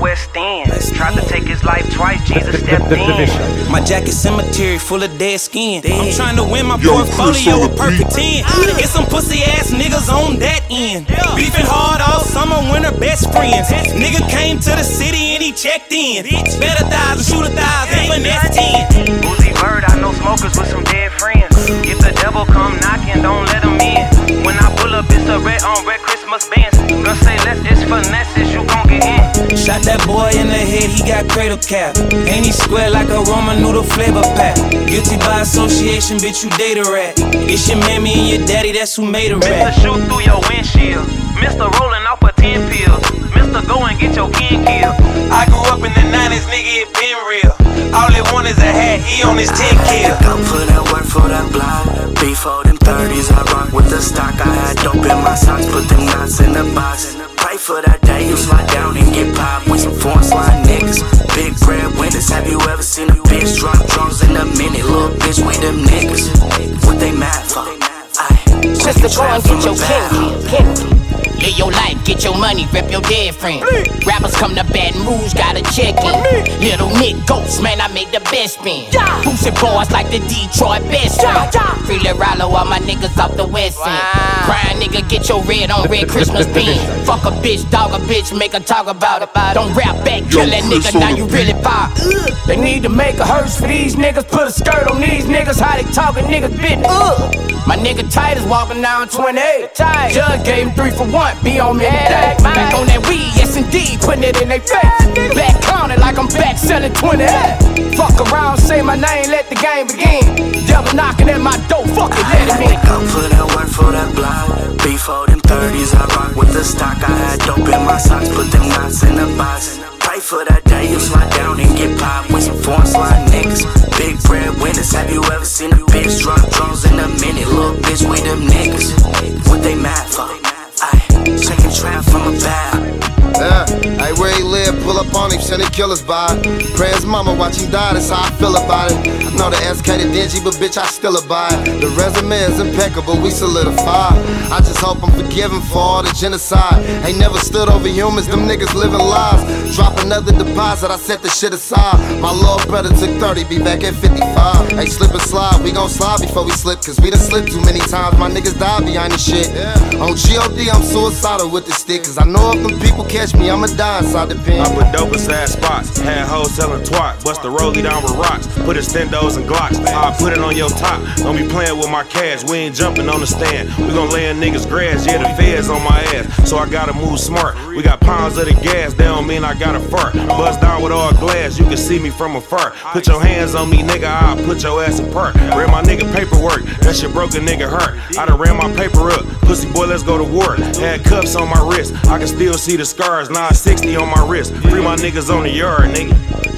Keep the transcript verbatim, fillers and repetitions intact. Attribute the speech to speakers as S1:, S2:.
S1: West End. Tried to take his life twice, Jesus stepped in. My jacket cemetery full of dead skin. I'm trying to win my portfolio a perfect ten. Get some pussy ass niggas on that end. Beefing hard all summer, winter best friends. Nigga came to the city and he checked in. Bet a thousand, shoot a thousand, finesse ten. Uzi Bird, I know smokers with some dead friends. If the devil come knocking, don't let him in. When I pull up, it's a red on red Christmas Benz. Girl say less, it's finesses, you gon' get in. Shot that boy in the head, he got cradle cap. Ain't he square like a Roman noodle flavor pack? Guilty by association, bitch, you date a rat. It's your mammy and your daddy, that's who made a rat. Mister shoot through your windshield. Mister rolling off a ten pills. Mister go and get your king killed. I grew up in the nineties, nigga, it been real. All it want is a hat, he on his ten kill.
S2: Go for that work for that block. Before them thirties, I rock with the stock. I had dope in my socks, put them knots in the box. Pray for that day you slide down and get popped with some foreign slime niggas. Big bread winners, have you ever seen a bitch drop drums in a minute? Little bitch, we them niggas. What they mad for? Aye.
S3: Just to go and get your king, king. Live your life, get your money, rip your dead friend. Rappers come to Baton Rouge, gotta check in. Little Nick Ghost, man, I make the best spin. Boosted boys like the Detroit best friend. Free Lil Rallo, all my niggas off the west end. Crying nigga, get your red on red Christmas bean. Fuck a bitch, dog a bitch, make her talk about it. Don't rap back, kill that nigga, now you really fire. They need to make a hearse for these niggas. Put a skirt on these niggas, how they talking niggas business. My nigga Titus walking down twenty-eight. Judge gave him three for one. Be on me today. Back on that weed, yes indeed, putting it in their face. Back counted like I'm back selling twenty-eight. Fuck around, say my name, let the game begin. Devil knocking at my door, fuck it, let him in.
S2: Go for that work for that block. Before them thirties, I rock with the stock. I had dope in my socks, put them knots in the box. Pray for that day you slide down and get popped with some foreign slime niggas. Big bread winners, have you ever seen a bitch drop drums in a minute? Little bitch, we them niggas. What they mad for? Aye, shaking trap from a bag.
S4: Yeah, hey, where he live, pull up on him, send the killers by. Pray his mama, watch him die, that's how I feel about it. I know the S K the dingy, but bitch, I still abide. The resume is impeccable, we solidify. I just hope I'm forgiven for all the genocide. Ain't never stood over humans, them niggas living lies. Drop another deposit, I set the shit aside. My little brother took thirty, be back at fifty-five. Hey, slip and slide, we gon' slide before we slip, cause we done slipped too many times. My niggas died behind this shit. On G O D, I'm suicidal with the stick, cause I know if them people catch me, I'ma die inside the pen.
S5: I put dope inside spots, had hoes selling twat. Bust the rollie down with rocks, put extendos and glocks. I put it on your top, don't be playing with my cash. We ain't jumping on the stand, we gon' lay in niggas grass. Yeah, the feds on my ass, so I gotta move smart. We got pounds of the gas, that don't mean I got a fart. Bust down with all glass, you can see me from afar. Put your hands on me, nigga, I'll put your ass in park. Ran my nigga paperwork, that shit broke a nigga heart. I done ran my paper up, pussy boy, let's go to war. Had cuffs on my wrist, I can still see the scars. nine sixty on my wrist, free my niggas on the yard, nigga.